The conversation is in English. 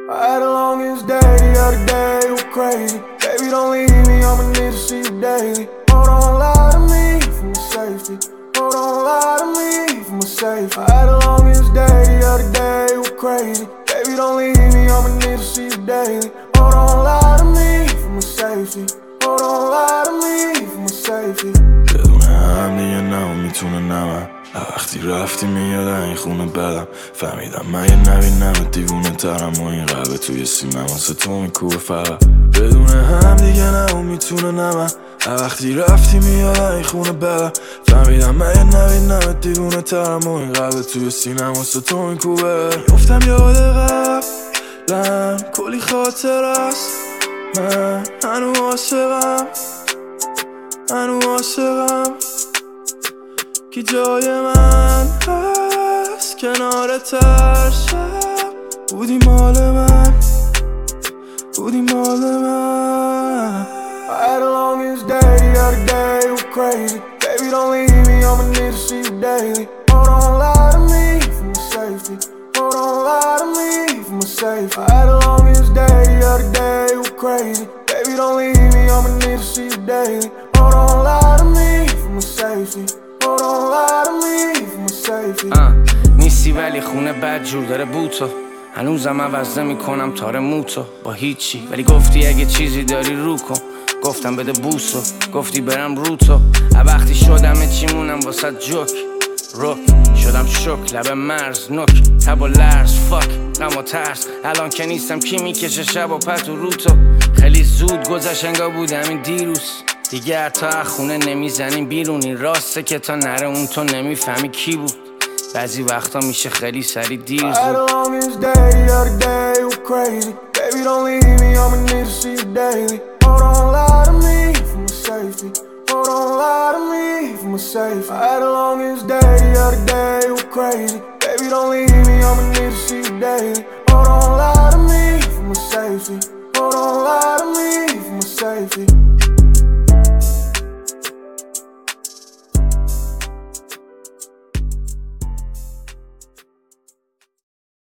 I had the longest day the other day, it was crazy. Baby, don't leave me, I'ma need to see you daily. Oh, don't lie to me for my safety. Oh, don't lie to me for my safety. I had the longest day the other day, it was crazy. Baby, don't leave me, I'ma need to see you daily. Oh, don't lie to me for my safety. Oh, don't lie to me for my safety. بدون هم دیگه میتونه نمم وقتی رفتی میاد این خونه بدم فهمیدم من یه نبینم دیوونه ترم و این قلب توی سینم واسه تو میکوبه فقط بدون هم دیگه میتونه نمم وقتی رفتی میاد این خونه بدم فهمیدم من یه نبینم دیوونه ترم و این قلب توی سینم واسه تو میکوبه میفتم یاد قبلم کلی خاطر است من هنو عاشقم کی جای من هست کنار تر شب بودی مال من I had the longest day the other day, it was crazy. Baby, don't leave me, I'ma need to see you daily. Oh, don't lie to me for my safety. Oh, don't lie to me for my safety. I had the longest day the other day, it was crazy. Baby, don't leave me, I'ma need to see you daily. Oh, don't lie to me for my safety. Oh, don't lie to me for my safety. نیستی ولی خونه بد جور داره بوتو هنوزم عوض نمی‌کنم تار موتو با هیچی ولی گفتی اگه چیزی داری رو کن گفتم بده بوسو گفتی برم رو تو وقتی شدم چیمونم واسه جوک روک شدم شک لب مرز نک تب و لرز فاک غم و ترس الان که نیستم کی میکشه شب و پت و رو تو خیلی زود گذشت انگار بودم این دیروز دیگر تا خونه نمیزنیم بیرونی راسته که تا نره اون تو نمیفهمی کی بود بعضی وقتا میشه خیلی سری دیر I had the longest day the other day, it was crazy. Baby, don't leave me, I'ma need to see you daily. Oh, don't lie to me for my safety. Oh, don't lie to me for my safety. I had the longest day the other day, it was crazy. Baby, don't leave me, I'ma need to see you daily.